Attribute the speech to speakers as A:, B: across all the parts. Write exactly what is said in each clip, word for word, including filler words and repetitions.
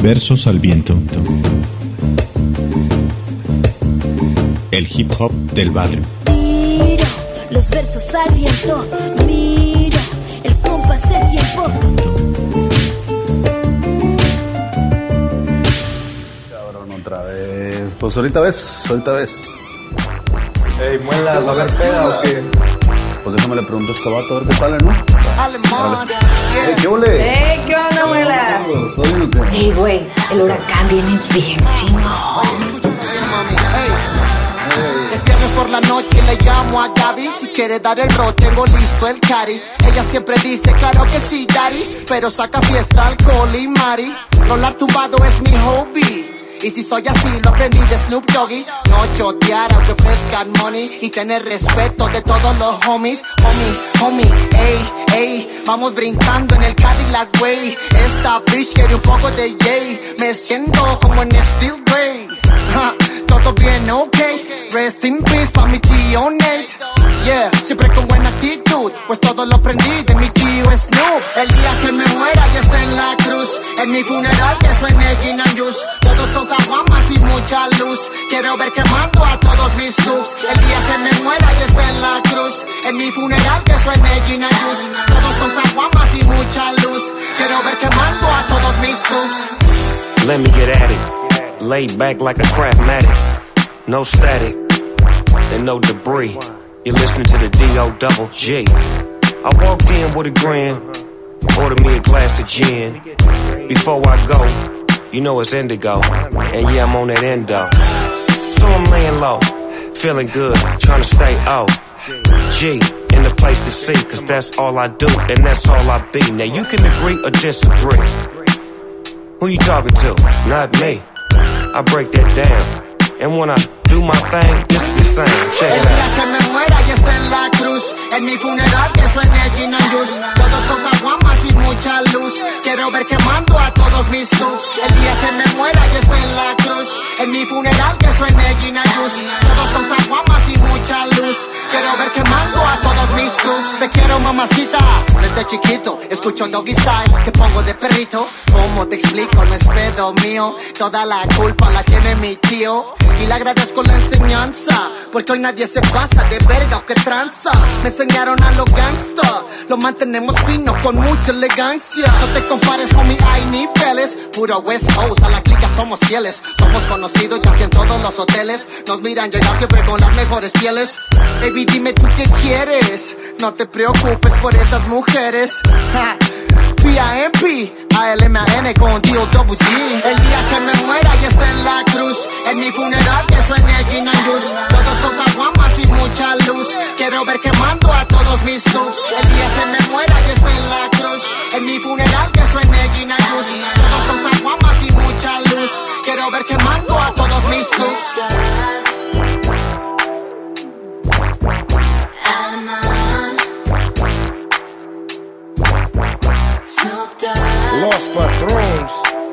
A: Versos al viento. El hip hop del barrio.
B: Mira los versos al viento. Mira el compás del tiempo.
C: Cabrón, otra vez. Pues ahorita ves, ahorita ves. Ey, muela, ¿va a haber peda o qué? Pues déjame le pregunto a este vato a ver qué sale, ¿no?
B: Alemán.
C: Ey, ¿qué ole?
D: ¡Ey, qué onda, abuela!
C: ¿Todo bien o qué?
D: Ey, güey, el huracán viene bien chingón.
E: Es viernes por la noche, le llamo a Gaby. Si quiere dar el rol, tengo listo el cari. Ella siempre dice, claro que sí, daddy. Pero saca fiesta, alcohol y mari. Rolar tumbado es mi hobby. Y si soy así, lo aprendí de Snoop Doggy. No chotear aunque ofrezcan money. Y tener respeto de todos los homies. Homie, homie, ey, ey. Vamos brincando en el Cadillac, güey. Esta bitch quiere un poco de yay. Me siento como en Steel Grey. Ja, todo bien, ok. Rest in peace pa' mi tío Nate. Yeah, siempre con buena actitud, pues todo lo aprendí de mi tío Snoop. El día que me muera ya está en la cruz. En mi funeral que suene Gin and Juice. Todos con caguamas y mucha luz. Quiero ver quemando a todos mis looks. El día que me muera ya está en la cruz. En mi funeral que suene Gin and Juice. Todos con caguamas y mucha luz. Quiero ver quemando a todos mis looks.
F: Let me get at it. Laid back like a Craftmatic. No static and no debris. You're listening to the D O double G. I walked in with a grin, ordered me a glass of gin. Before I go, you know it's indigo, and yeah, I'm on that endo. So I'm laying low, feeling good, trying to stay O G in the place to see, cause that's all I do, and that's all I be. Now you can agree or disagree. Who you talking to? Not me. I break that down. And when I do my thing, this is the same. Check it out.
E: El día que me muera ya está en la cruz. En mi funeral que suene Gin and Juice. Todos con caguamas y mucha luz. Quiero ver quemando a todos mis looks. El día que me muera ya está en la cruz. En mi funeral que suene Gin and Juice. Todos con caguamas y mucha luz. Quiero ver quemando a todos mis looks. Te quiero, mamacita, desde chiquito. Escucho Doggy Style, te pongo de perrito. ¿Cómo te explico? No es pedo mío. Toda la culpa la tiene mi tío. Y le agradezco la enseñanza, porque hoy nadie se pasa de verga o que tranza. Me enseñaron a los gangsta, lo mantenemos fino con mucha elegancia. No te compares con mi hay niveles, puro West Coast, a la clica somos fieles. Somos conocidos casi en todos los hoteles. Nos miran llegar siempre con las mejores pieles. Baby, dime tú qué quieres, no te preocupes por esas mujeres. Ja. P I M P, A L M A N con D O double G. El día que me muera ya está en la cruz. En mi funeral que suene Gin and Juice. Todos con caguamas y mucha luz. Quiero ver quemando a todos mis looks. El día que me muera ya está en la cruz. En mi funeral que suene Gin and Juice. Todos con caguamas y mucha luz. Quiero ver quemando a todos mis looks.
G: Lost Patrons.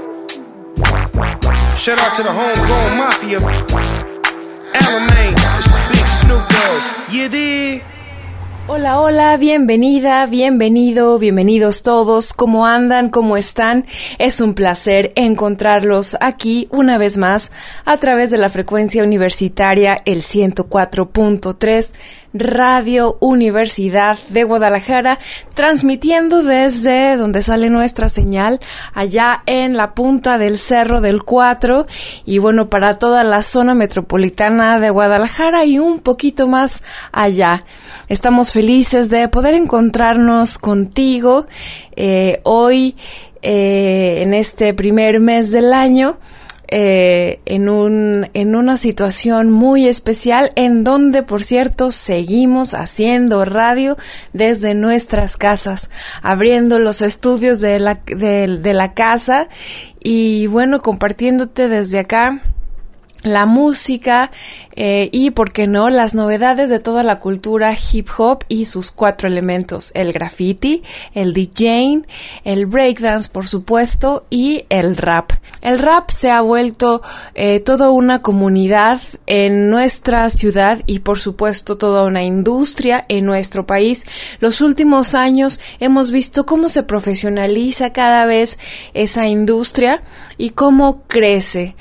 G: Shout out to the homegrown mafia. Alamein, this is Big Snoop Dogg. You dig?
D: Hola, hola, bienvenida, bienvenido, bienvenidos todos. ¿Cómo andan? ¿Cómo están? Es un placer encontrarlos aquí una vez más a través de la frecuencia universitaria, el ciento cuatro punto tres, Radio Universidad de Guadalajara, transmitiendo desde donde sale nuestra señal, allá en la punta del Cerro del Cuatro, y bueno, para toda la zona metropolitana de Guadalajara y un poquito más allá. Estamos felices de poder encontrarnos contigo eh, hoy, eh, en este primer mes del año, eh, en un en una situación muy especial, en donde, por cierto, seguimos haciendo radio desde nuestras casas, abriendo los estudios de la de, de la casa y bueno, compartiéndote desde acá la música eh, y, por qué no, las novedades de toda la cultura hip hop y sus cuatro elementos: el graffiti, el DJing, el breakdance, por supuesto, y el rap. El rap se ha vuelto eh, toda una comunidad en nuestra ciudad y, por supuesto, toda una industria en nuestro país. Los últimos años hemos visto cómo se profesionaliza cada vez esa industria y cómo crece.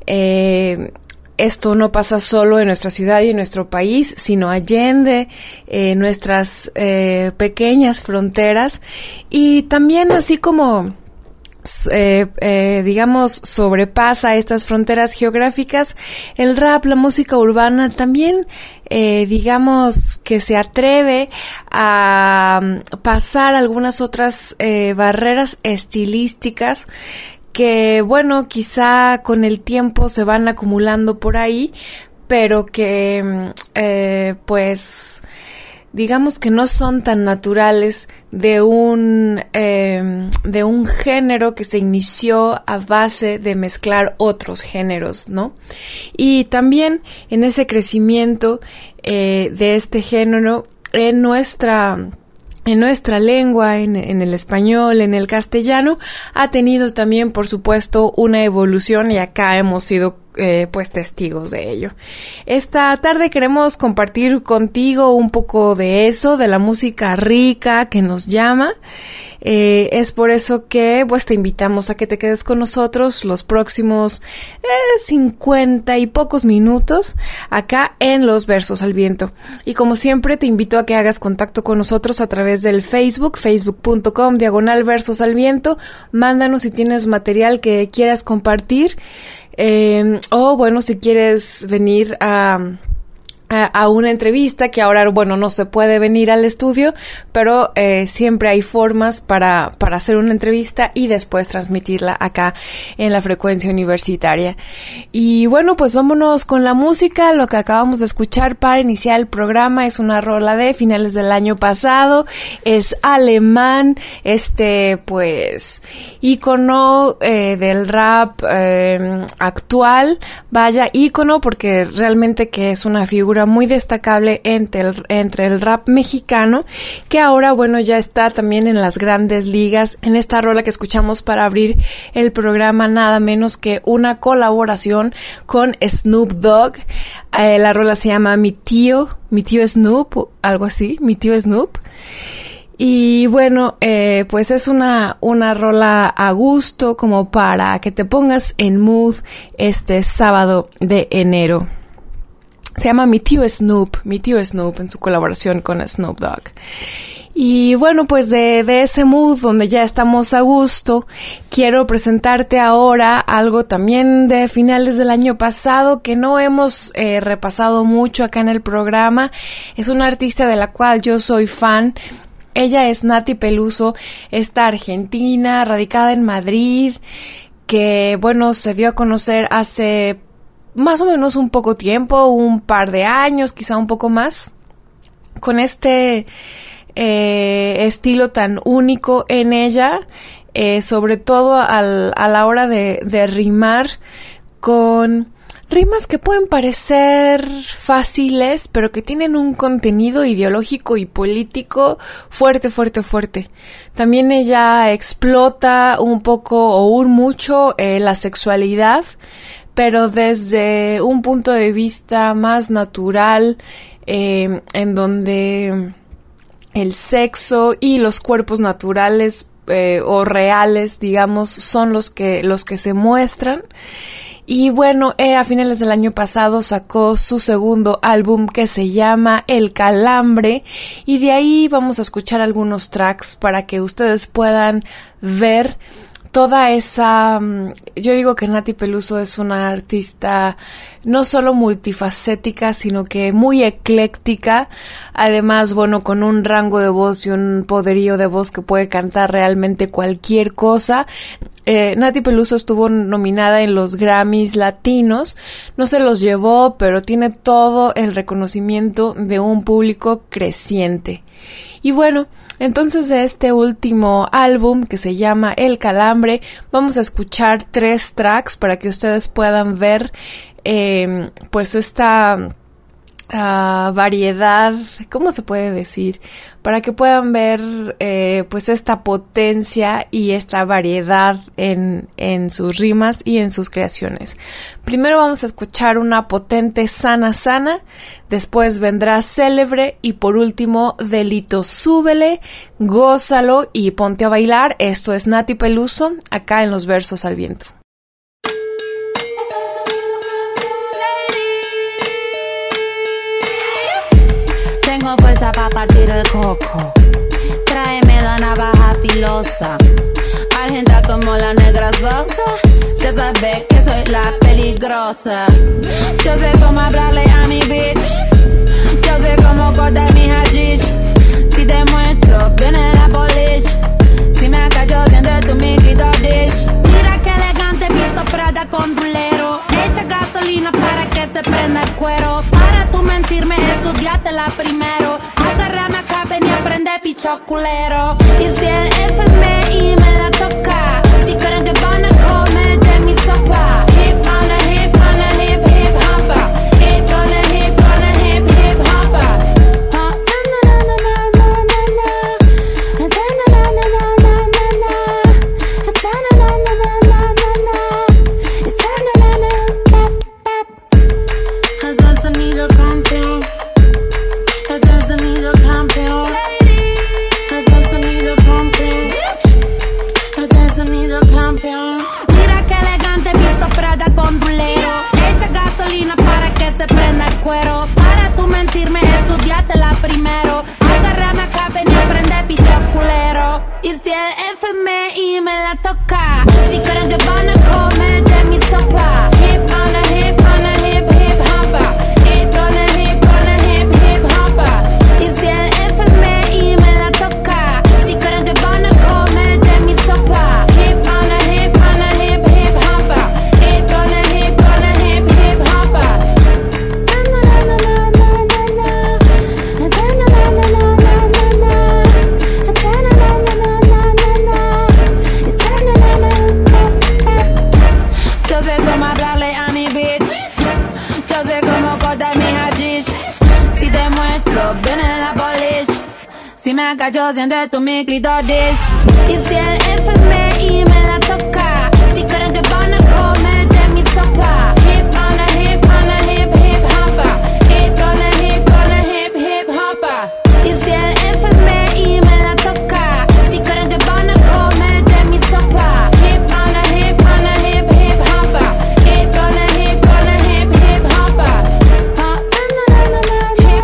D: Eh, esto no pasa solo en nuestra ciudad y en nuestro país, sino allende eh, nuestras eh, pequeñas fronteras, y también, así como eh, eh, digamos, sobrepasa estas fronteras geográficas, el rap, la música urbana, también eh, digamos que se atreve a pasar algunas otras eh, barreras estilísticas que, bueno, quizá con el tiempo se van acumulando por ahí, pero que, eh, pues, digamos que no son tan naturales de un, eh, de un género que se inició a base de mezclar otros géneros, ¿no? Y también en ese crecimiento eh, de este género en nuestra... en nuestra lengua, en, en el español, en el castellano, ha tenido también, por supuesto, una evolución, y acá hemos sido eh, pues testigos de ello. Esta tarde queremos compartir contigo un poco de eso, de la música rica que nos llama. Eh, es por eso que pues te invitamos a que te quedes con nosotros los próximos eh, cincuenta y pocos minutos acá en Los Versos al Viento. Y como siempre te invito a que hagas contacto con nosotros a través del Facebook, facebook punto com diagonal Versos al Viento. Mándanos si tienes material que quieras compartir, eh, o bueno, si quieres venir a... a una entrevista, que ahora, bueno, no se puede venir al estudio, pero eh, siempre hay formas para, para hacer una entrevista y después transmitirla acá en la frecuencia universitaria. Y bueno, pues vámonos con la música. Lo que acabamos de escuchar para iniciar el programa es una rola de finales del año pasado. Es alemán, este, pues, ícono eh, del rap eh, actual. Vaya, ícono, porque realmente que es una figura muy destacable entre el, entre el rap mexicano, que ahora, bueno, ya está también en las grandes ligas. En esta rola que escuchamos para abrir el programa, nada menos que una colaboración con Snoop Dogg. Eh, la rola se llama Mi Tío, Mi Tío Snoop, algo así, Mi Tío Snoop. Y bueno, eh, pues es una, una rola a gusto, como para que te pongas en mood este sábado de enero. Se llama Mi Tío Snoop, Mi Tío Snoop, en su colaboración con Snoop Dogg. Y bueno, pues de, de ese mood donde ya estamos a gusto, quiero presentarte ahora algo también de finales del año pasado que no hemos eh, repasado mucho acá en el programa. Es una artista de la cual yo soy fan. Ella es Nati Peluso, esta argentina radicada en Madrid, que bueno, se dio a conocer hace más o menos un poco tiempo, un par de años, quizá un poco más, con este eh, estilo tan único en ella, eh, sobre todo al, a la hora de, de rimar, con rimas que pueden parecer fáciles, pero que tienen un contenido ideológico y político fuerte, fuerte, fuerte. También ella explota un poco o un mucho eh, la sexualidad, pero desde un punto de vista más natural, eh, en donde el sexo y los cuerpos naturales eh, o reales, digamos, son los que, los que se muestran. Y bueno, eh, a finales del año pasado sacó su segundo álbum que se llama El Calambre, y de ahí vamos a escuchar algunos tracks para que ustedes puedan ver toda esa... Yo digo que Nati Peluso es una artista no solo multifacética, sino que muy ecléctica. Además, bueno, con un rango de voz y un poderío de voz que puede cantar realmente cualquier cosa. Eh, Nati Peluso estuvo nominada en los Grammys latinos. No se los llevó, pero tiene todo el reconocimiento de un público creciente. Y bueno, entonces de este último álbum que se llama El Calambre, vamos a escuchar tres tracks para que ustedes puedan ver eh, pues esta uh, variedad, ¿cómo se puede decir? Para que puedan ver eh, pues esta potencia y esta variedad en, en sus rimas y en sus creaciones. Primero vamos a escuchar una potente Sana Sana, después vendrá Célebre y por último Delito. Súbele, gózalo y ponte a bailar. Esto es Nati Peluso, acá en Los Versos al Viento.
H: Tengo fuerza para partir el coco. Tráeme la navaja filosa. Argenta como la negra Sosa. Ya sabes que soy la peligrosa. Yo sé cómo hablarle a mi bitch. Yo sé cómo cortar mi hashish. Si te muestro, viene la polish. Si me callo, siente tu mi clitoris. Mira que elegante, visto Prada con rulero. Echa gasolina para que se prenda el cuero. Para tú mentirme, estudiátela primero. Agárrame acá, ven y aprende picho culero. Y si el F M I me la toca, si creen que van a comer de mi sopa. Hip on a hip on a hip hip hoppa. Hip on a hip on a hip hip hoppa. Es el sonido campeón. Es el sonido campeón. Es el sonido campeón. Es el sonido campeón. Mira que elegante, visto Prada con rulero. Echa gasolina para que se prenda el cuero. Para tú mentirme, estudiátela primero. Agárrame acá, ven y aprende picho culero. Y si el F M I me la toca, si creen que van a comer de mi sopa. Hip on a hip on a hip hip hoppa. Hip on a hip on a hip hip hoppa. Y si el F M I me la toca, si creen que van a comer de mi sopa. Hip on a hip on a hip hip hoppa. Hip on a hip on a hip hip hoppa. Yo sé cómo hablarle a mi bitch. Yo sé cómo cortar mi hashish. Si te muestro, viene la polish. Si me callo, siente tu mi clitoris. Y si el F M I me la toca, si creen que van a comer de mi sopa. Hip on a hip on a hip hip hoppa. Hip on a hip on a hip hip hoppa. Y si el F M I me la toca, si creen que van a comer de mi sopa. Hip on a hip on a hip hip hoppa. Hip on a hip on a hip hip hoppa. Hip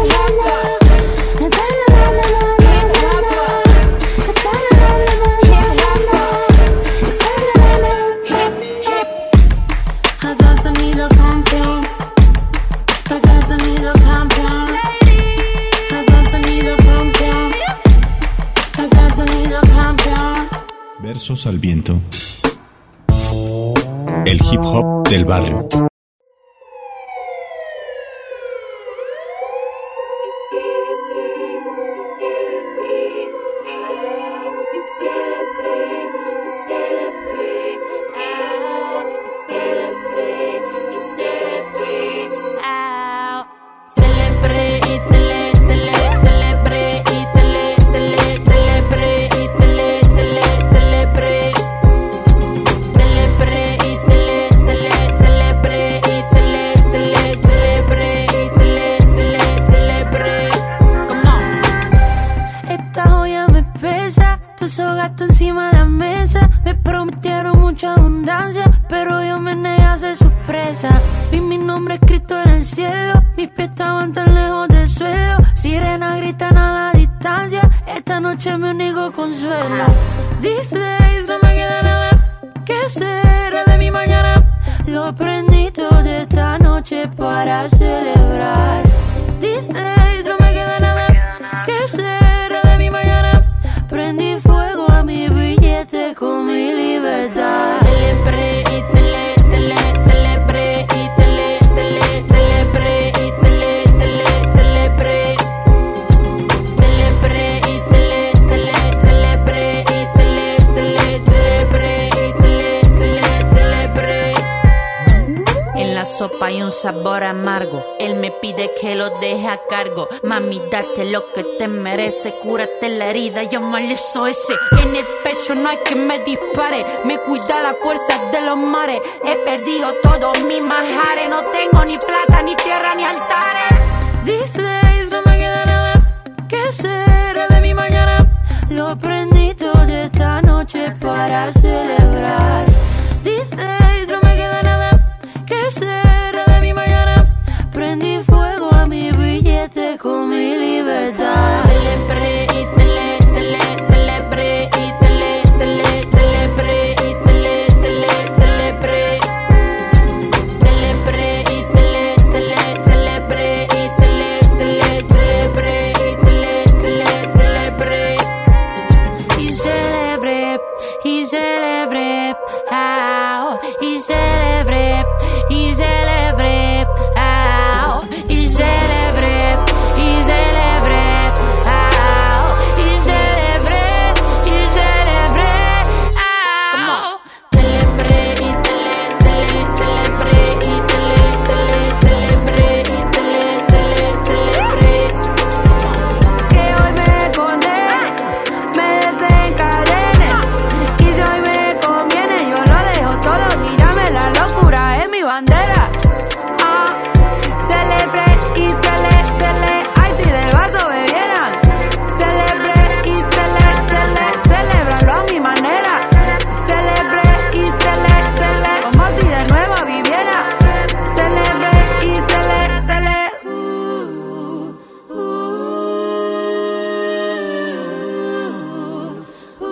H: es el sonido campeón. Es el sonido campeón. Es el sonido campeón. Es el sonido campeón.
A: Versos al Viento. El hip hop del barrio.
H: Celebré y tele, tele, celebré y tele, tele, celebré y tele, tele, celebré. Celebré y tele, tele, celebré y tele, tele, celebré y tele, tele, celebré. Come on. Esta joya me pesa, todo eso gasto encima de la mesa. Me prometieron mucha abundancia, pero yo me negué a ser su presa. Vi mi nombre escrito en el cielo, mis pies estaban tan lejos del suelo. Sirenas gritan a la distancia, esta noche es mi único consuelo. These days no me queda nada, ¿qué será de mi mañana? Lo prendí todo esta noche para celebrar. These days no me queda nada, ¿qué será de mi mañana? Prendí fuego a mi billete con mi libertad. Celebré y tele, tele, celebré y tele, tele, celebré y tele, tele, celebré. Celebré y tele, tele, celebré y tele, tele, celebré y tele, tele, celebré. En la sopa sopa y un sabor amargo. Él me pide que lo deje a cargo. Mami, date lo que te merece, cúrate la herida, llámale eso ese. En el pecho no hay que me dispare, me cuida la fuerza de los mares. He perdido todos mis manjares, no tengo ni plata, ni tierra, ni altares. These days no me queda nada que será de mi mañana. Lo prendí toda esta noche para celebrar. These days no me queda nada que será de mi mañana. Prendí fuego a mi billete con mi libertad. Celebré y tele, tele, celebré y tele, tele, celebré y tele, tele, celebré. Celebré y tele, tele, celebré y tele, tele, celebré y tele, tele, celebré. Y celebré, y celebré, ah, y celebré, y celebré, ah, y celebré, y celebré, ah, y celebré, y celebré, ah. Celebré y tele, tele, celebré y tele, tele, celebré y tele, tele, celebré. Que hoy me condene, me desencadene, y si hoy me conviene, yo lo dejo todo, mírame, la locura es mi bandera. Ah, celebré y cele, cele, ay si del vaso bebieran. Celebré y cele, cele, celebrarlo a mi manera. Celebré y cele, cele, como si de nuevo viviera. Celebré y cele, cele. Uh, uh, uh,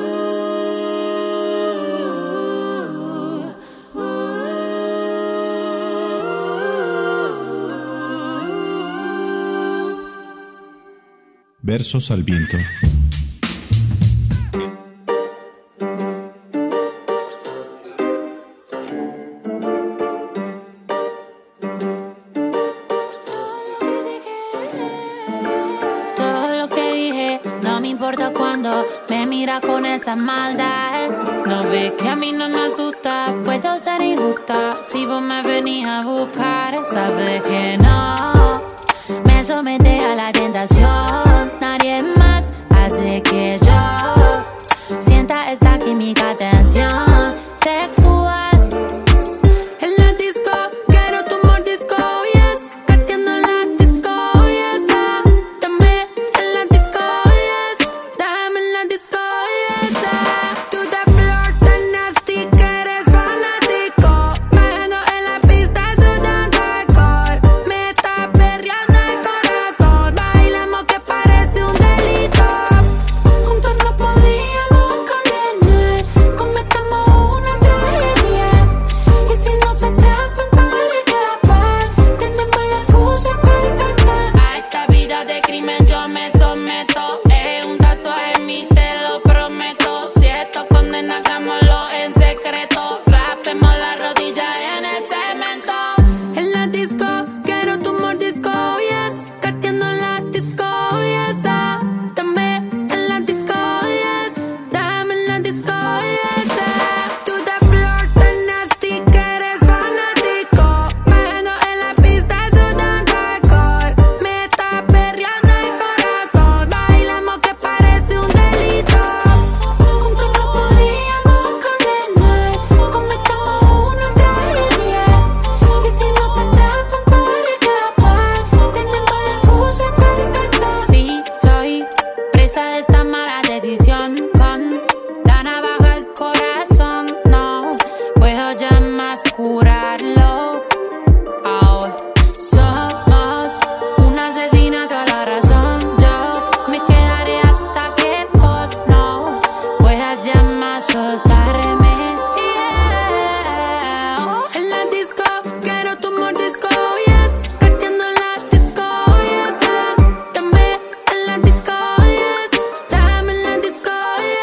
H: uh, uh.
A: Versos al viento.
H: Todo lo que dije no me importa cuando me mira con esa maldad. No ve que a mí no me asusta, puedo ser injusta si vos me venís a buscar. Sabes que no me somete a la tentación, nadie más hace que yo sienta esta química, tensión sexual. En la disco quiero tu mordisco, yes, cateando en la disco, yes, ah. Dame en la disco, yes, dame en la disco, yes, ah. Tú de flor tan nasty que eres fanático, mano en la pista sudando alcohol. Me está perreando el corazón, bailamos que parece un delito. Juntos no podríamos condenar, cometamos una tragedia. Y si no se atrapan para escapar, tenemos la excusa perfecta. A esta vida de crimen yo me someto, es un tatuaje en mí, te lo prometo. Si esto condena, hagámoslo en secreto, rapemos la rodilla en el cemento. En la disco quiero tu mordisco, yes, cateando en la disco, yes, ah. Dame en la disco, yes, dame en la disco, yes, ah. Tú de flor tan nasty que eres fanático, mano en la pista sudando alcohol. Me está perreando el corazón, bailamos que parece un delito. Juntos no podríamos condenar, cometamos una tragedia. Y si no se atrapan para escapar, tenemos la excusa perfecta. Sí, soy presa de esta mala decisión, con la navaja al corazón, no puedo ya más curarlo. Ahora somos un asesinato a la razón, yo me quedaré hasta que vos no puedas ya más soltarme. Yeah. En la disco quiero tu mordisco, yes, cateando en la disco, yes, ah. Dame en la disco, yes, dame en la disco,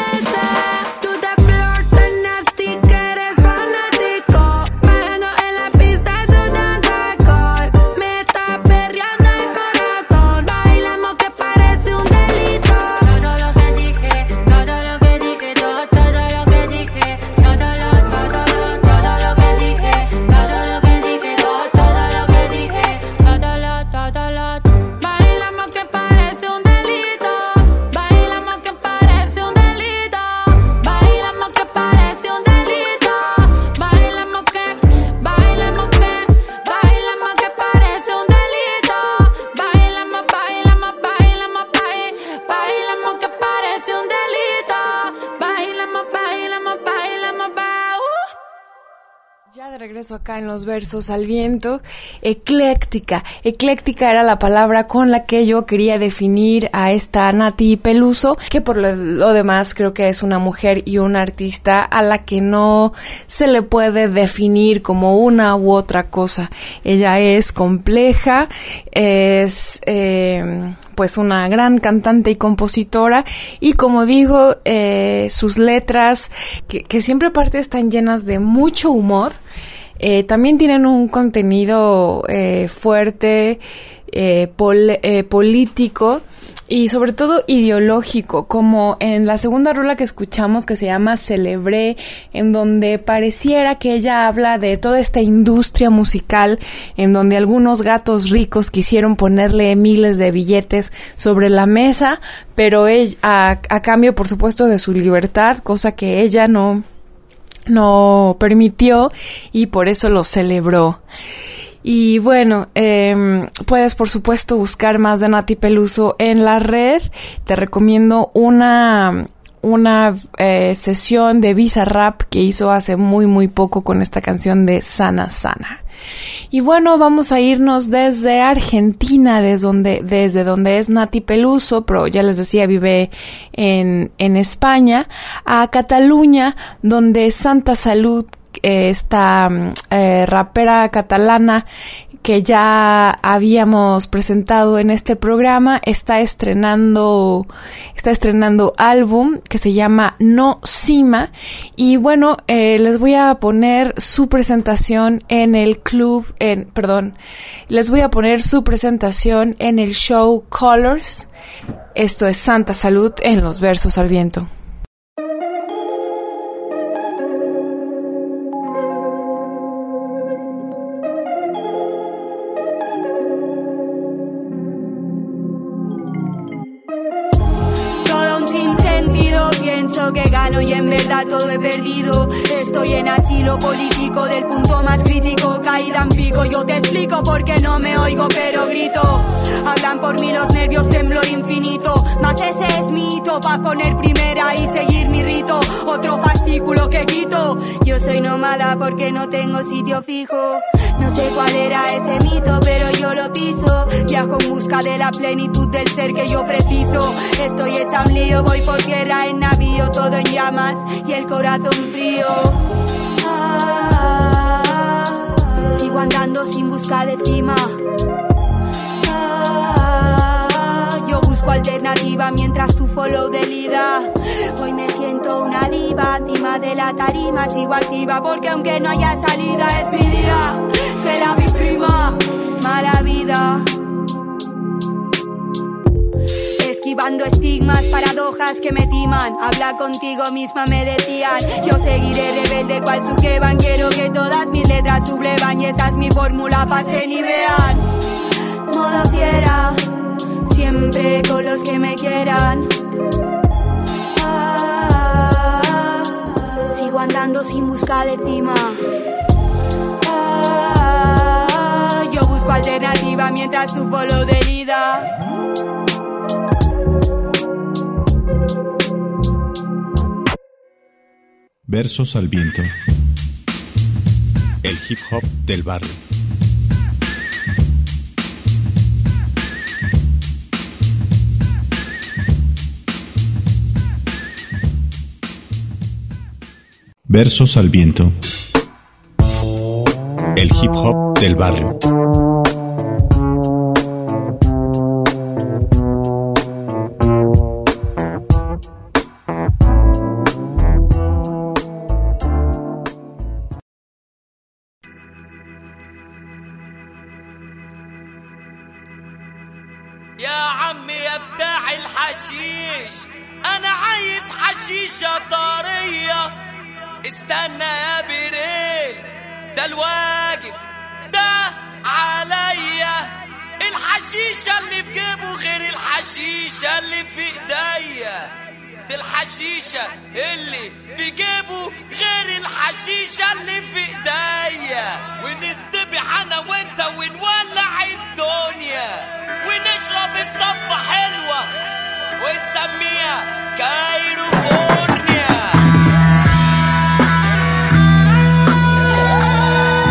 D: regreso acá en los versos al viento. Ecléctica. Ecléctica era la palabra con la que yo quería definir a esta Nati Peluso, que por lo, lo demás creo que es una mujer y una artista a la que no se le puede definir como una u otra cosa. Ella es compleja, es eh, pues una gran cantante y compositora, y como digo, eh, sus letras, que, que siempre aparte están llenas de mucho humor, eh, también tienen un contenido eh, fuerte, eh, pol- eh, político y sobre todo ideológico, como en la segunda rola que escuchamos, que se llama Celebré, en donde pareciera que ella habla de toda esta industria musical en donde algunos gatos ricos quisieron ponerle miles de billetes sobre la mesa, pero ella, a, a cambio, por supuesto, de su libertad, cosa que ella no, no permitió, y por eso lo celebró. Y bueno, eh, puedes por supuesto buscar más de Nati Peluso en la red. Te recomiendo una, una eh, sesión de Bizarrap que hizo hace muy muy poco con esta canción de Sana Sana. Y bueno, vamos a irnos desde Argentina, desde donde, desde donde es Nati Peluso, pero ya les decía, vive en, en España, a Cataluña, donde Santa Salud, Eh, esta eh, rapera catalana que ya habíamos presentado en este programa, está estrenando está estrenando álbum que se llama No Cima, y bueno, eh, les voy a poner su presentación en el club, en, perdón, les voy a poner su presentación en el show Colors. Esto es Santa Salud en los versos al viento.
I: Que gano y en verdad todo he perdido. Estoy en asilo político del punto más crítico, caída en pico. Yo te explico por qué no me oigo pero grito. Hablan por mí los nervios, temblor infinito. Más ese es mito, pa' poner primera y seguir mi rito. Otro fascículo que quito. Yo soy nómada porque no tengo sitio fijo. No sé cuál era ese mito, pero yo lo piso. Viajo en busca de la plenitud del ser que yo preciso. Estoy hecha un lío, voy por guerra en navío, todo en llamas y el corazón frío. Ah, sigo andando sin buscar de cima. Ah, yo busco alternativa mientras tú follow de lida. Hoy me siento una diva, encima de la tarima sigo activa, porque aunque no haya salida es mi día. Será mi prima, mala vida. Esquivando estigmas, paradojas que me timan. Habla contigo misma me decían. Yo seguiré rebelde cual Sukeban. Quiero que todas mis letras sublevan y esa es mi fórmula, pasen y vean. Modo fiera, siempre con los que me quieran. Ah, sigo andando sin buscar de cima. Ah, yo busco alternativa mientras tú follow de herida.
A: Versos al viento. El hip hop del barrio. Versos al viento. El hip hop del barrio.
J: حشيش انا عايز حشيشة طرية استنى يا بريل ده الواجب ده عليا الحشيشة اللي في جيبه غير الحشيشة اللي في ايديا دي الحشيشة اللي بجيبه غير الحشيشة اللي في ايديا ونستبح انا وانت ونولع الدنيا ونشرب الصفة حلوة ونسميها كاليفورنيا.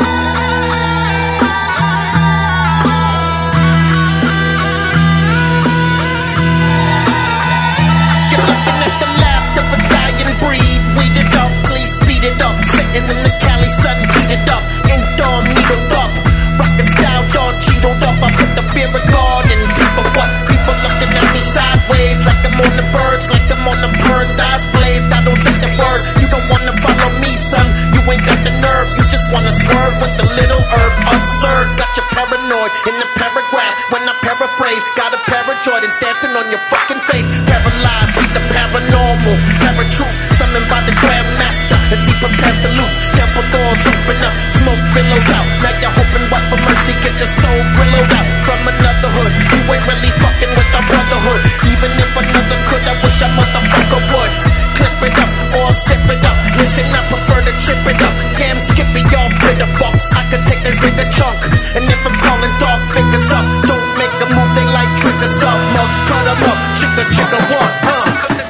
K: them on the purse, eyes blazed, I don't say the word. You don't wanna follow me, son, you ain't got the nerve. You just wanna swerve with the little herb. Absurd, got you paranoid in the paragraph. When I paraphrase, got a pair of Jordans dancing on your fucking face. Paralyzed, see the paranormal, paratruth, summoned by the Grandmaster as he prepares to loose. Temple doors open up, smoke billows out. Now you're hoping what for mercy, get your soul billowed out from another hood. You ain't really fucking with the brotherhood. Even if another could, I wish a motherfucker would. Clip it up or sip it up. Listen, I prefer to trip it up. Damn, skip it, y'all bitter box. I could take a bigger chunk. And if I'm calling dog figures up, don't make a move, they like triggers up. Mugs cut them up, chicka chicka one, huh?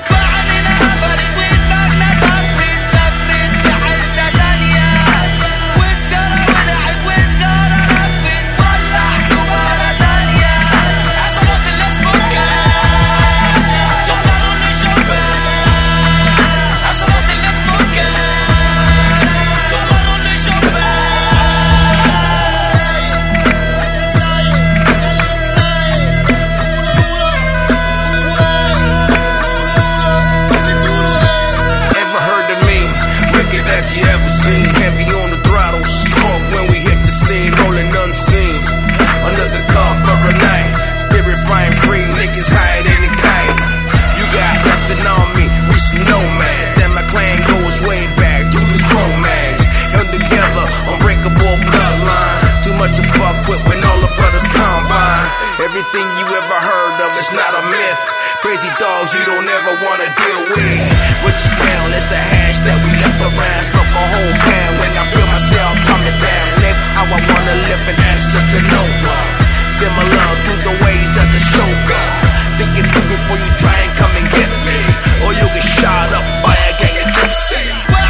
G: Heavy on the throttle, smoke when we hit the scene, rolling unseen. Another car for a night, spirit flying free, niggas higher than a kite. You got nothing on me, we some nomads, and my clan goes way back to the Cro-Mags. Held together, unbreakable bloodline. Too much to fuck with when all the brothers combine. Everything you ever heard of is not a myth. Crazy dogs you don't ever wanna deal with. What you smell is the hash that we left around. Smoke a whole pound when I feel myself coming down. Live how I wanna live and answer to no one. Similar to the ways of the Shogun. Think it through before you try and come and get me, or you'll get shot up by a gang of gypsies.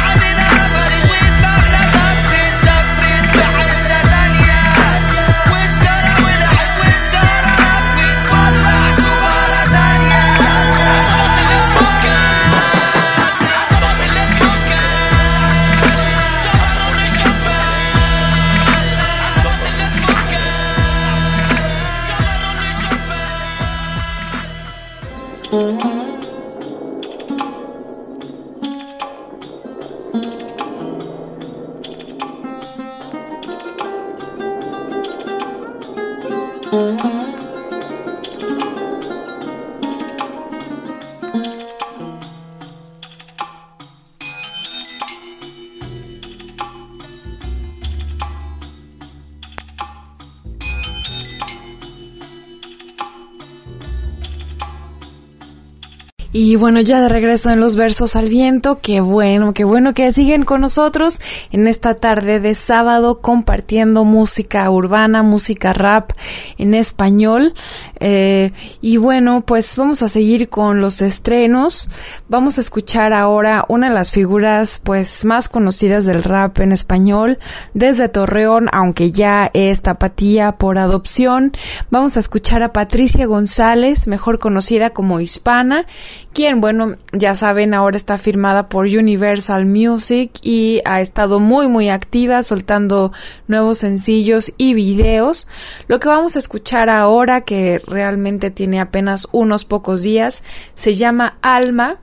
D: Y bueno, ya de regreso en los versos al viento, qué bueno, qué bueno que siguen con nosotros en esta tarde de sábado compartiendo música urbana, música rap en español. Eh, y bueno, pues vamos a seguir con los estrenos. Vamos a escuchar ahora una de las figuras pues más conocidas del rap en español desde Torreón, aunque ya es tapatía por adopción. Vamos a escuchar a Patricia González, mejor conocida como Hispana, quien, bueno, ya saben, ahora está firmada por Universal Music y ha estado muy muy activa soltando nuevos sencillos y videos. Lo que vamos a escuchar ahora, que realmente tiene apenas unos pocos días, se llama Alma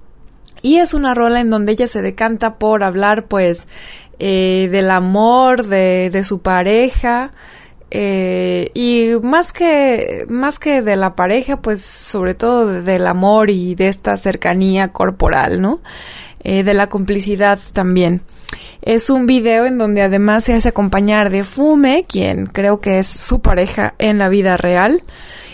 D: y es una rola en donde ella se decanta por hablar pues eh, del amor de, de su pareja. Eh, y más que más que de la pareja, pues sobre todo de, del amor y de esta cercanía corporal, ¿no? Eh, de la complicidad también. Es un video en donde además se hace acompañar de Fume, quien creo que es su pareja en la vida real.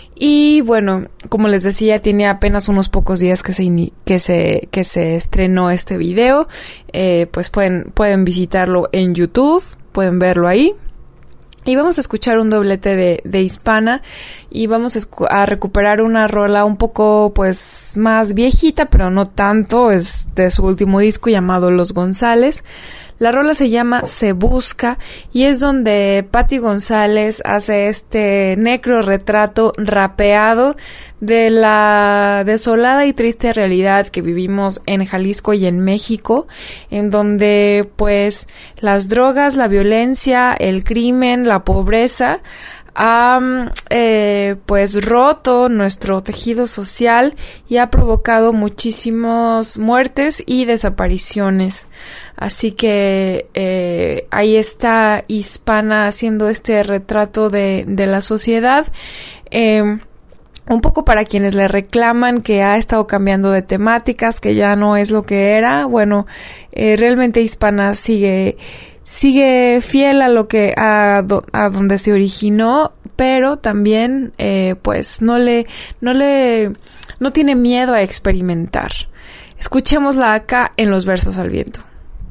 D: Y bueno, como les decía, tiene apenas unos pocos días que se in- que se que se estrenó este video. Eh, pues pueden pueden visitarlo en YouTube, pueden verlo ahí. Y vamos a escuchar un doblete de, de Hispana y vamos a, escu- a recuperar una rola un poco pues más viejita, pero no tanto, es de su último disco llamado Los González. La rola se llama Se Busca y es donde Patti González hace este necro retrato rapeado de la desolada y triste realidad que vivimos en Jalisco y en México, en donde pues las drogas, la violencia, el crimen, la pobreza ha eh, pues roto nuestro tejido social y ha provocado muchísimas muertes y desapariciones. Así que eh, ahí está Hispana haciendo este retrato de, de la sociedad. Eh, Un poco para quienes le reclaman que ha estado cambiando de temáticas, que ya no es lo que era. Bueno, eh, realmente Hispana sigue sigue fiel a lo que a, do, a donde se originó, pero también eh, pues no le no le no tiene miedo a experimentar. Escuchémosla acá en Los Versos al Viento.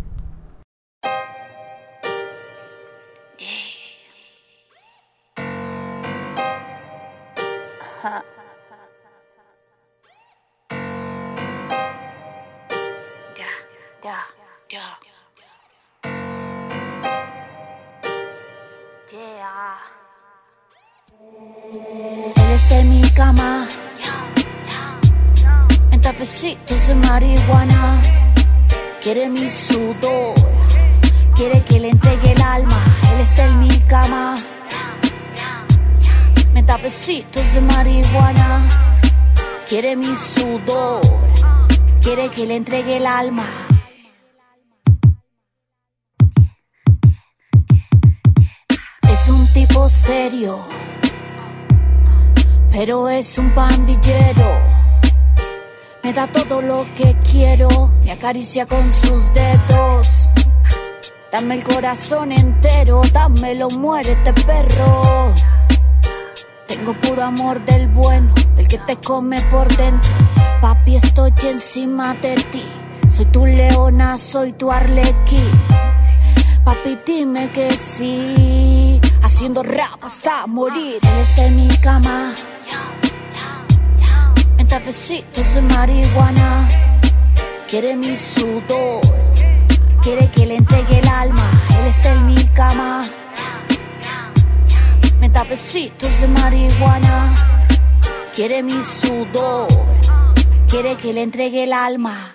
B: Él está en mi cama, en tapecitos de marihuana. Quiere mi sudor, quiere que le entregue el alma. Él está en mi cama, en tapecitos de marihuana. Quiere mi sudor, quiere que le entregue el alma. Es un tipo serio, pero es un pandillero. Me da todo lo que quiero, me acaricia con sus dedos. Dame el corazón entero, dámelo, muérete perro. Tengo puro amor del bueno, del que te come por dentro. Papi, estoy encima de ti. Soy tu leona, soy tu arlequín. Papi, dime que sí, haciendo rap hasta morir. Él está en mi cama, en tapecitos de marihuana. Quiere mi sudor, quiere que le entregue el alma. Él está en mi cama, en tapecitos de marihuana. Quiere mi sudor, quiere que le entregue el alma.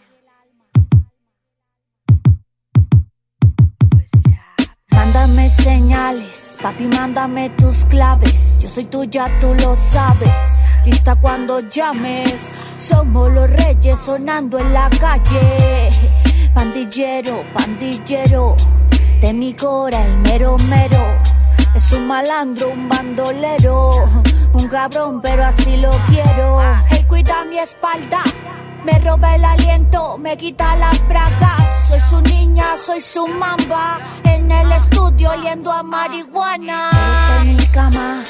B: Mándame señales, papi, mándame tus claves. Yo soy tuya, tú lo sabes. Lista cuando llames. Somos los reyes sonando en la calle. Pandillero, pandillero, de mi cora el mero mero. Es un malandro, un bandolero, un cabrón, pero así lo quiero. Él cuida mi espalda, me roba el aliento, me quita las bragas. Soy su niña, soy su mamba, en el estudio oliendo a marihuana. Él está en mi cama,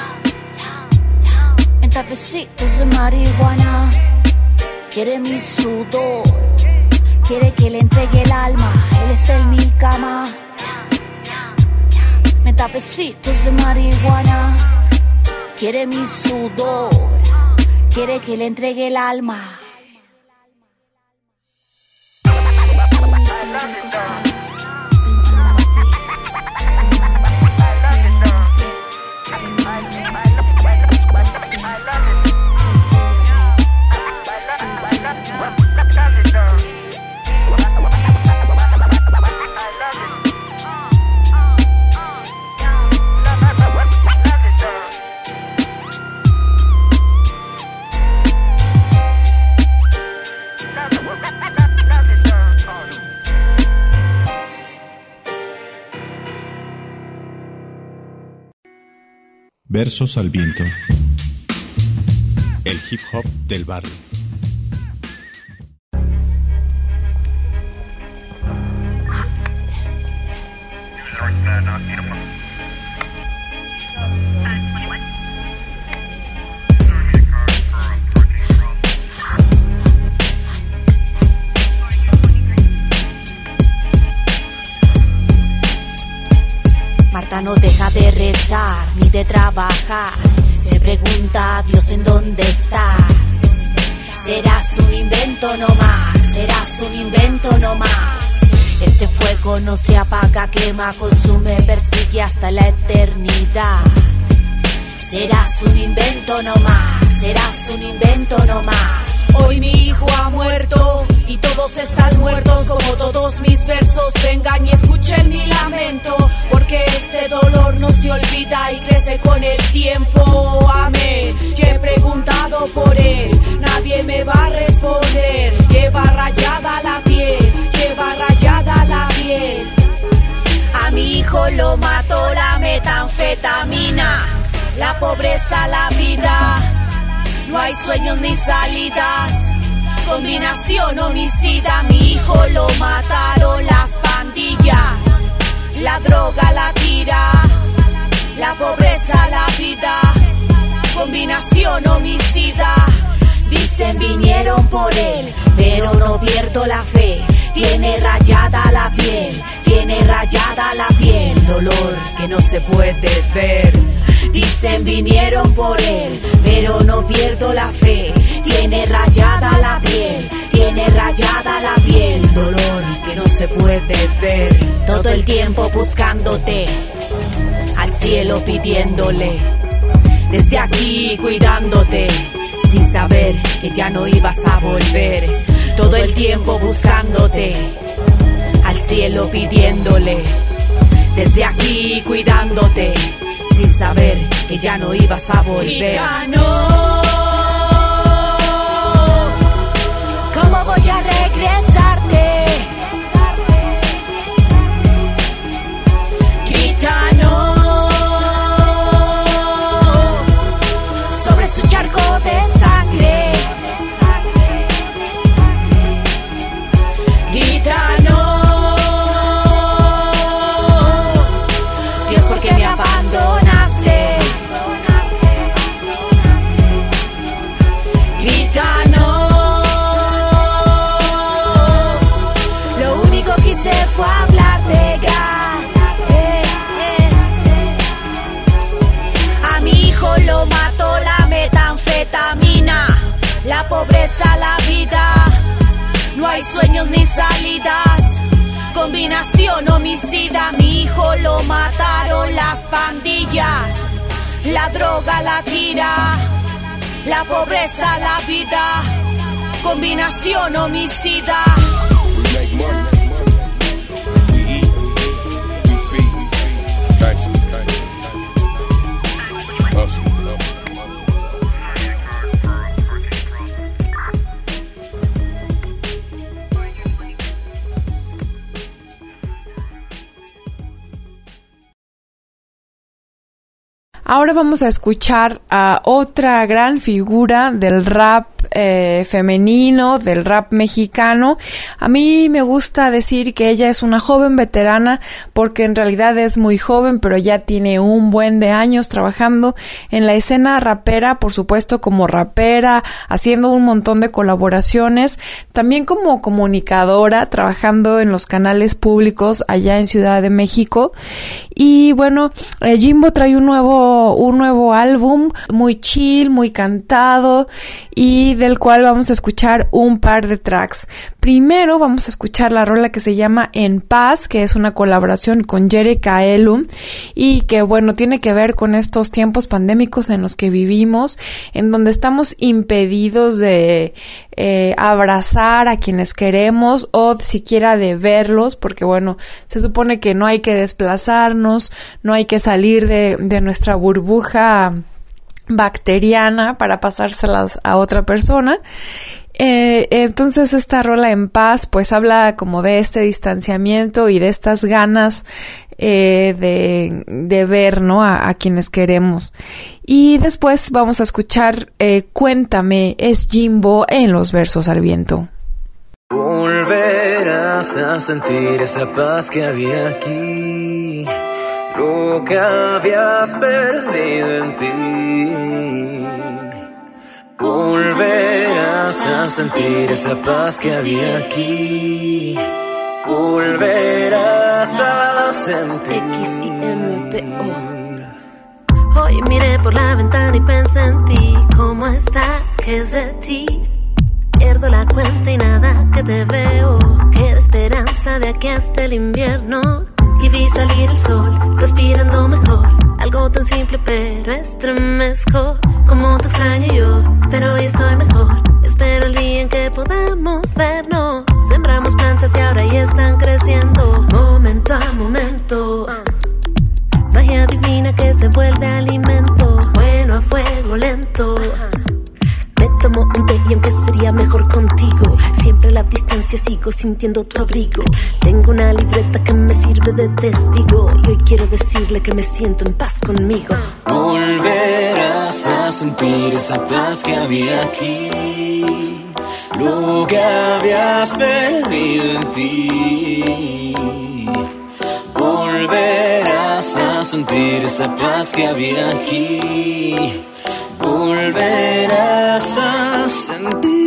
B: en tapecitos de marihuana. Quiere mi sudor, quiere que le entregue el alma. Él está en mi cama, en tapecitos de marihuana. Quiere mi sudor, quiere que le entregue el alma.
A: Versos al Viento. El hip hop del barrio.
B: Marta no deja de rezar ni de trabajar. Se pregunta a Dios en dónde está. Serás un invento nomás, serás un invento nomás. Este fuego no se apaga, quema, consume, persigue hasta la eternidad. Serás un invento nomás, serás un invento nomás. Hoy mi hijo ha muerto y todos están muertos como todos mis versos. Vengan y escuchen mi lamento, porque este dolor no se olvida y crece con el tiempo. Amén. Yo he preguntado por él, nadie me va a responder. Lleva rayada la piel, lleva rayada la piel. A mi hijo lo mató la metanfetamina, la pobreza, la vida. No hay sueños ni salidas, combinación homicida. Mi hijo lo mataron las pandillas, la droga, la tira, la pobreza, la vida, combinación homicida. Dicen vinieron por él, pero no pierdo la fe. Tiene rayada la piel, tiene rayada la piel, dolor que no se puede ver. Dicen vinieron por él, pero no pierdo la fe. Tiene rayada la piel, tiene rayada la piel, dolor que no se puede ver. Todo el tiempo buscándote, al cielo pidiéndole, desde aquí cuidándote, sin saber que ya no ibas a volver. Todo el tiempo buscándote, al cielo pidiéndole, desde aquí cuidándote, sin saber que ya no ibas a volver. Gitano, ¿cómo voy a regresarte? Gitano, sobre su charco de sangre. Gitano, Dios, ¿por qué me abandonaste? Gitano, lo único que hice fue hablar de God. Eh, eh, eh. A mi hijo lo mató la metanfetamina, la pobreza, la vida. No hay sueños ni salidas, combinación homicida. Mi hijo lo mataron las pandillas, la droga, la tira, la pobreza, la vida, combinación homicida.
G: We make money, we eat, we feed, thanks, thanks, hustle, hustle.
D: Ahora vamos a escuchar a otra gran figura del rap eh, femenino, del rap mexicano. A mí me gusta decir que ella es una joven veterana porque en realidad es muy joven, pero ya tiene un buen de años trabajando en la escena rapera, por supuesto como rapera, haciendo un montón de colaboraciones, también como comunicadora, trabajando en los canales públicos allá en Ciudad de México. Y bueno, eh, Jimbo trae un nuevo un nuevo álbum muy chill, muy cantado, y del cual vamos a escuchar un par de tracks. Primero vamos a escuchar la rola que se llama En Paz, que es una colaboración con Jere Kaelum y que bueno, tiene que ver con estos tiempos pandémicos en los que vivimos, en donde estamos impedidos de eh, abrazar a quienes queremos o siquiera de verlos, porque bueno, se supone que no hay que desplazarnos, no hay que salir de, de nuestra burbuja bacteriana para pasárselas a otra persona. Eh, entonces esta rola En Paz pues habla como de este distanciamiento y de estas ganas eh, de, de ver, ¿no? a, a quienes queremos. Y después vamos a escuchar eh, Cuéntame, es Jimbo en los versos al viento.
L: Volverás a sentir esa paz que había aquí, lo que habías perdido en ti. Volverás a sentir esa paz que había aquí. Volverás a sentir.
M: X I M P O. Hoy miré por la ventana y pensé en ti. ¿Cómo estás? ¿Qué es de ti? Pierdo la cuenta y nada que te veo. Queda esperanza de aquí hasta el invierno. Y vi salir el sol, respirando mejor. Algo tan simple pero estremezco. Como te extraño yo, pero hoy estoy mejor. Espero el día en que podamos podemos vernos. Sembramos plantas y ahora ya están creciendo, momento a momento. Magia divina que se vuelve alimento, bueno a fuego lento. Me tomo un té y aunque sería mejor contigo, siempre a la distancia sigo sintiendo tu abrigo. Tengo una libreta que me sirve de testigo y hoy quiero decirle que me siento en paz conmigo.
L: Volverás a sentir esa paz que había aquí, lo que habías perdido en ti. Volverás a sentir esa paz que había aquí, volverás a sentir.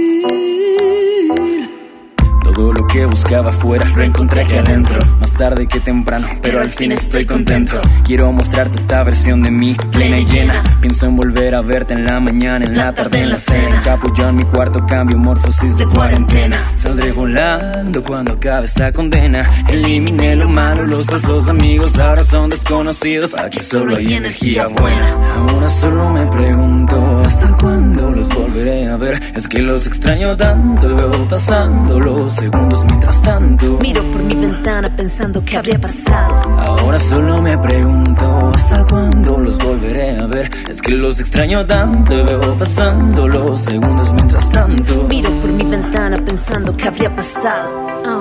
L: Todo lo que buscaba afuera lo encontré aquí adentro, más tarde que temprano, pero al fin estoy contento. Quiero mostrarte esta versión de mí, plena y llena. Pienso en volver a verte en la mañana, en la tarde, en la cena. Capullo en mi cuarto, cambio morfosis de cuarentena. Saldré volando cuando acabe esta condena. Eliminé lo malo, los falsos amigos ahora son desconocidos. Aquí solo hay energía buena. Ahora solo me pregunto, ¿hasta cuándo los volveré a ver? Es que los extraño tanto, veo pasando los segundos mientras tanto.
M: Miro por mi ventana pensando qué habría pasado.
L: Ahora solo me pregunto, ¿hasta cuándo los volveré a ver? Es que los extraño tanto, veo pasando los segundos mientras tanto.
M: Miro por mi ventana pensando qué habría pasado. Oh.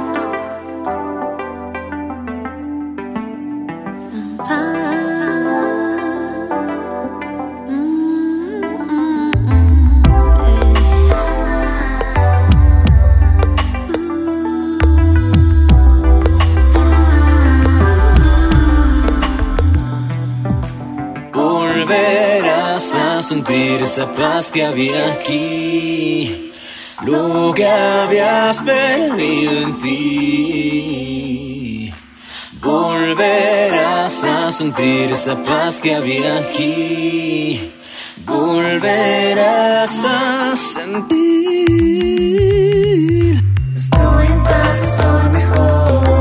L: Sentir esa paz que había aquí, lo que habías perdido en ti. Volverás a sentir esa paz que había aquí, volverás a sentir.
M: Estoy en paz, estoy mejor.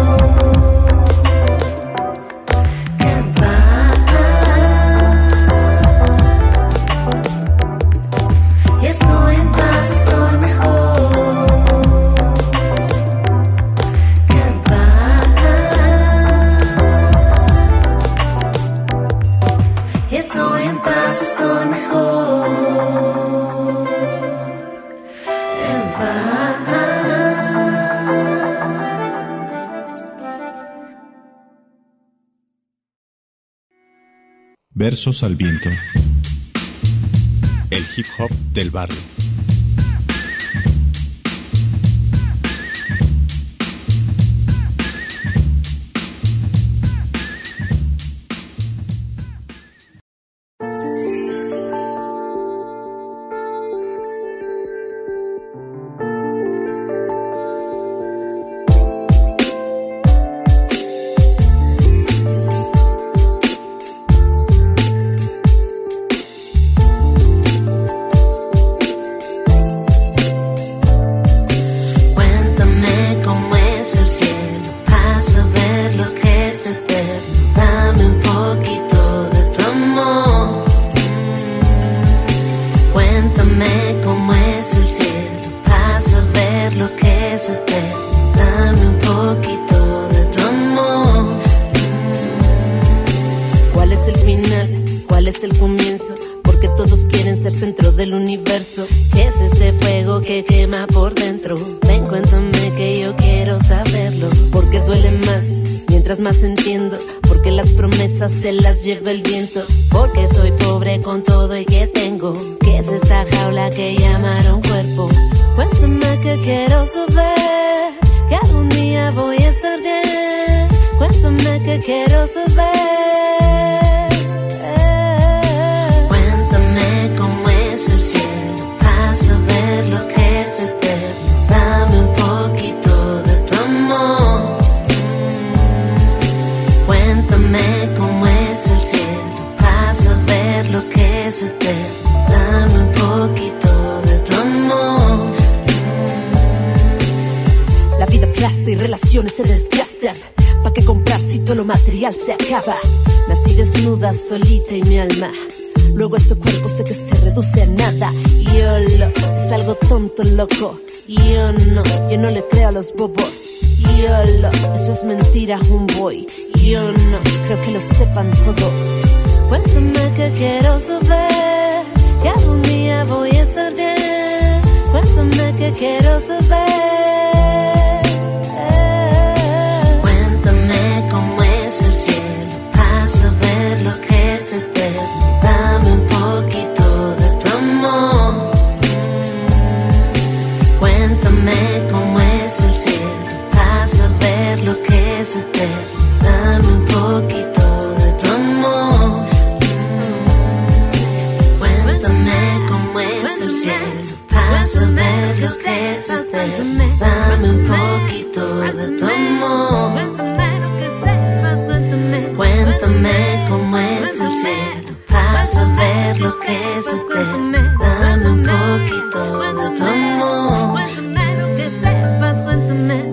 M: Estoy en paz, estoy mejor. En paz. Estoy en paz, estoy mejor. En paz.
A: Versos al viento. El hip hop del barrio.
M: Se las lleva el viento, porque soy pobre con todo y que tengo. ¿Qué es esta jaula que llamaron cuerpo? Cuéntame que quiero saber, que algún día voy a estar bien. Cuéntame que quiero saber. Cuéntame cómo es el cielo, para saber lo que es eterno. Dame un poquito de tu amor. Cuéntame cómo es el cielo, para saber lo que es eterno. Dame un poquito de tu amor. La vida aplasta y relaciones se desgastan. ¿Pa' qué comprar si todo lo material se acaba? Nací desnuda, solita y mi alma. Luego este cuerpo sé que se reduce a nada. Y yo lo, es algo tonto, loco. Yo no, yo no le creo a los bobos. YOLO, eso es mentira, homeboy. Yo no, creo que lo sepan todo. Cuéntame que quiero saber, que algún día voy a estar bien. Cuéntame que quiero saber. Cuéntame cómo es el cielo, para saber lo que es eterno. Dame un poquito de tu amor. Cuéntame cómo es el cielo, para saber lo que es eterno. Dame un poquito de tu amor. Cuéntame cómo es el cielo, para saber lo que es eterno. Dame un poquito de tu amor. Cuéntame cómo es el cielo, para saber lo que es eterno. Dame un poquito de tu amor. Cuéntame lo que sepas, cuéntame.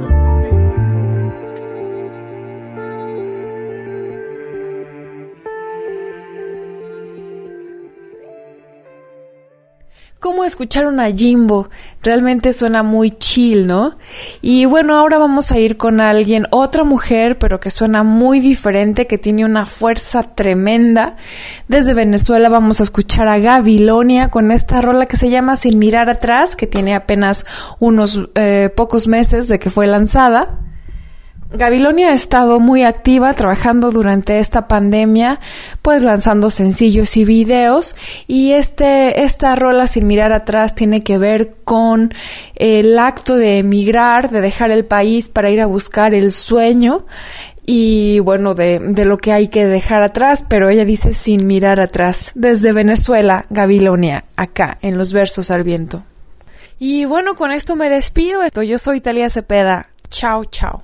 D: ¿Cómo escucharon a Jimbo? Realmente suena muy chill, ¿no? Y bueno, ahora vamos a ir con alguien, otra mujer, pero que suena muy diferente, que tiene una fuerza tremenda. Desde Venezuela vamos a escuchar a Gabilonia con esta rola que se llama Sin Mirar Atrás, que tiene apenas unos eh, pocos meses de que fue lanzada. Gabilonia ha estado muy activa trabajando durante esta pandemia, pues lanzando sencillos y videos, y este esta rola Sin Mirar Atrás tiene que ver con el acto de emigrar, de dejar el país para ir a buscar el sueño y bueno, de, de lo que hay que dejar atrás, pero ella dice sin mirar atrás. Desde Venezuela, Gabilonia, acá en Los Versos al Viento. Y bueno, con esto me despido. Yo soy Thalía Cepeda. Chao, chao.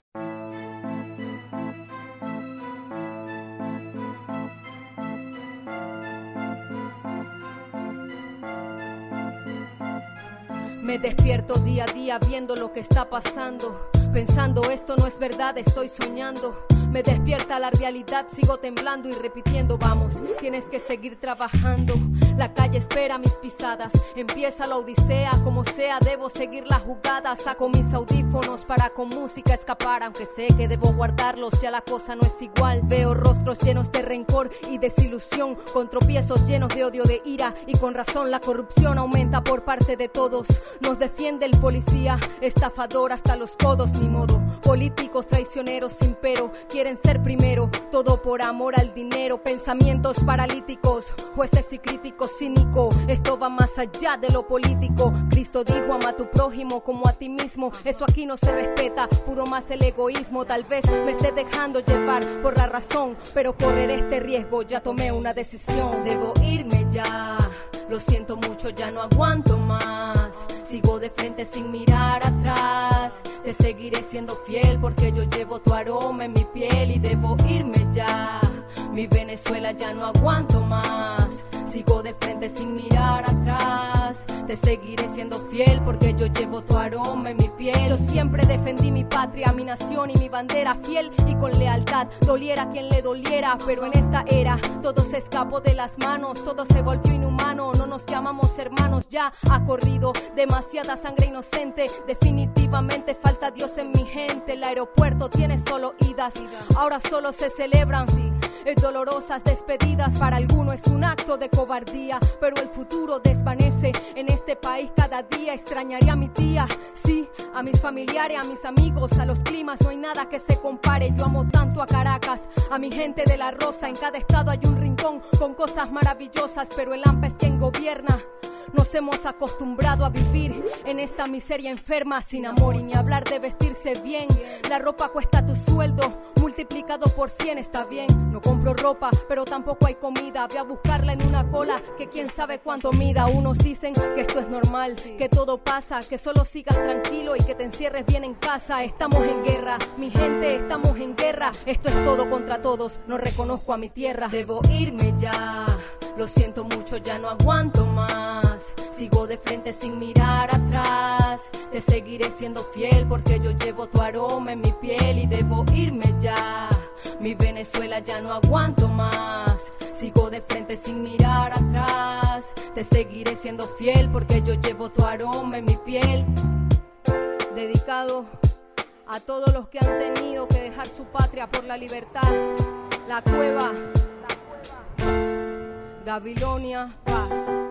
N: Me despierto día a día viendo lo que está pasando, pensando esto no es verdad, estoy soñando. Me despierta la realidad, sigo temblando y repitiendo, vamos, tienes que seguir trabajando. La calle espera mis pisadas, empieza la odisea, como sea debo seguir la jugada. Saco mis audífonos para con música escapar, aunque sé que debo guardarlos, ya la cosa no es igual. Veo rostros llenos de rencor y desilusión, con tropiezos llenos de odio, de ira, y con razón la corrupción aumenta por parte de todos. Nos defiende el policía, estafador hasta los codos, ni modo. Políticos traicioneros sin pero, quieren ser primero, todo por amor al dinero. Pensamientos paralíticos, jueces y críticos cínicos, esto va más allá de lo político. Cristo dijo ama a tu prójimo como a ti mismo, eso aquí no se respeta, pudo más el egoísmo. Tal vez me esté dejando llevar por la razón, pero correr este riesgo, ya tomé una decisión. Debo irme ya, lo siento mucho, ya no aguanto más. Sigo de frente sin mirar atrás, te seguiré siendo fiel porque yo llevo tu aroma en mi piel. Y debo irme ya, mi Venezuela ya no aguanto más. Sigo de frente sin mirar atrás, te seguiré siendo fiel porque yo llevo tu aroma en mi piel. Yo siempre defendí mi patria, mi nación y mi bandera, fiel y con lealtad, doliera a quien le doliera. Pero en esta era todo se escapó de las manos, todo se volvió inhumano, no nos llamamos hermanos, ya ha corrido demasiada sangre inocente. Definitivamente falta Dios en mi gente. El aeropuerto tiene solo idas, ahora solo se celebran dolorosas despedidas. Para alguno es un acto de cobardía, pero el futuro desvanece en este país cada día. Extrañaría a mi tía, sí, a mis familiares, a mis amigos, a los climas, no hay nada que se compare. Yo amo tanto a Caracas, a mi gente de La Rosa. En cada estado hay un rincón con cosas maravillosas, pero el hampa es quien gobierna. Nos hemos acostumbrado a vivir en esta miseria enferma, sin amor y ni hablar de vestirse bien. La ropa cuesta tu sueldo, multiplicado por cien, está bien. No compro ropa, pero tampoco hay comida. Voy a buscarla en una cola que quién sabe cuánto mida. Unos dicen que esto es normal, que todo pasa, que solo sigas tranquilo y que te encierres bien en casa. Estamos en guerra, mi gente, estamos en guerra. Esto es todo contra todos, no reconozco a mi tierra. Debo irme ya, lo siento mucho, ya no aguanto más. Sigo de frente sin mirar atrás, te seguiré siendo fiel porque yo llevo tu aroma en mi piel. Y debo irme ya, mi Venezuela ya no aguanto más. Sigo de frente sin mirar atrás, te seguiré siendo fiel porque yo llevo tu aroma en mi piel. llamado a todos los que han tenido que dejar su patria por la libertad. La cueva, Gabilonia, paz.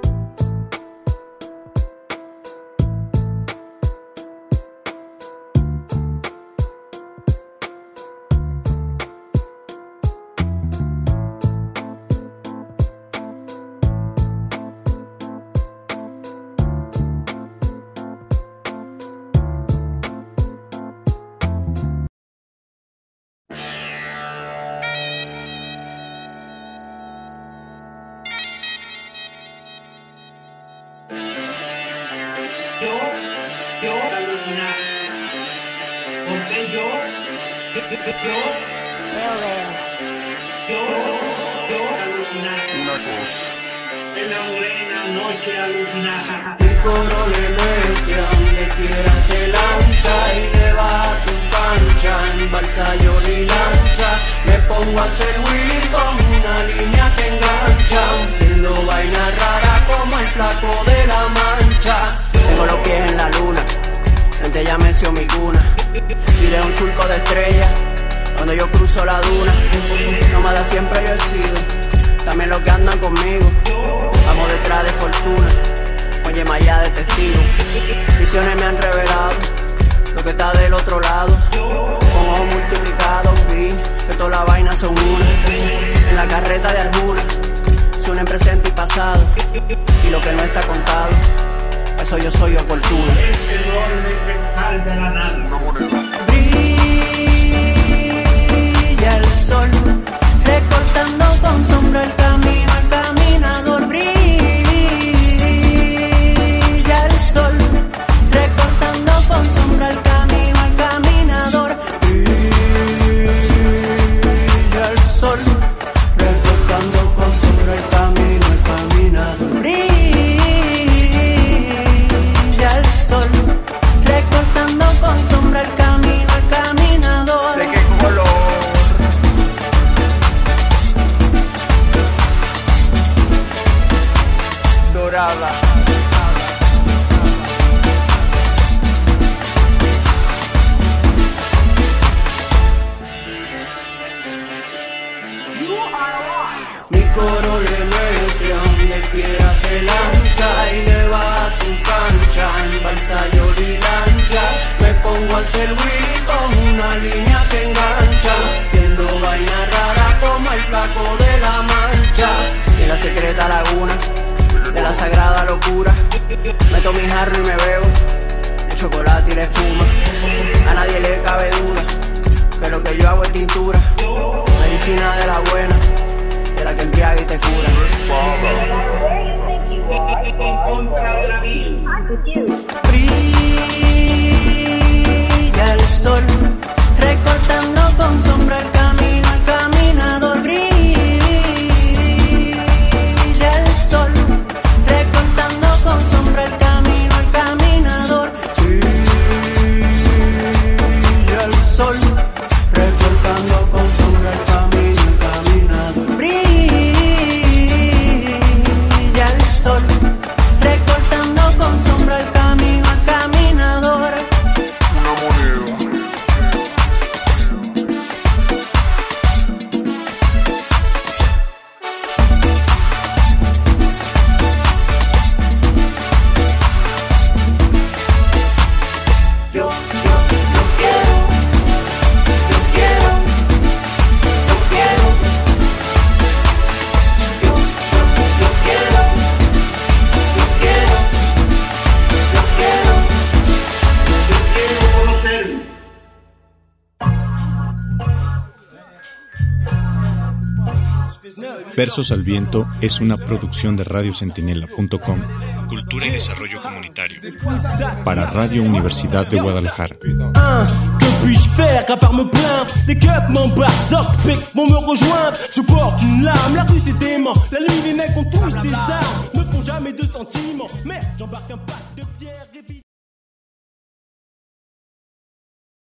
A: Versos al Viento es una producción de radio centinela punto com, Cultura y Desarrollo Comunitario, para Radio Universidad de Guadalajara.
O: Que puis-je faire à part me plaindre? Des keufs m'embarquent, Zoxpic vont me rejoindre. Je porte une lame, la rue c'est dément. La nuit les mecs ont tous des armes, ne font jamais de sentiments. Mais j'embarque un pack de pierres et